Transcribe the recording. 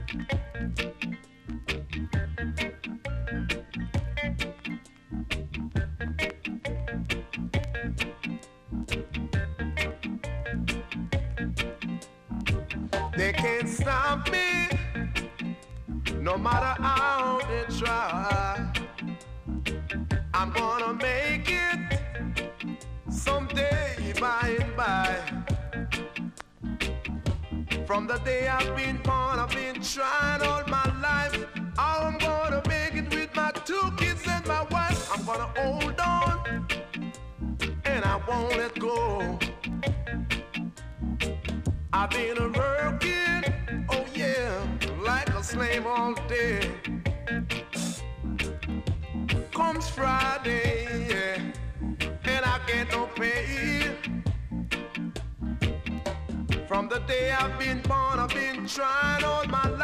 They can't stop me, no matter how they try. I'm gonna make it someday by and by. From the day I've been born, I've been trying all my life. How I'm gonna make it with my 2 kids and my wife. I'm gonna hold on, and I won't let go. I've been working, oh yeah, like a slave all day. Comes Friday, yeah, and I get no pay. From the day I've been born, I've been trying all my